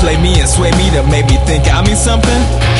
play me and sway me to make me think I mean something.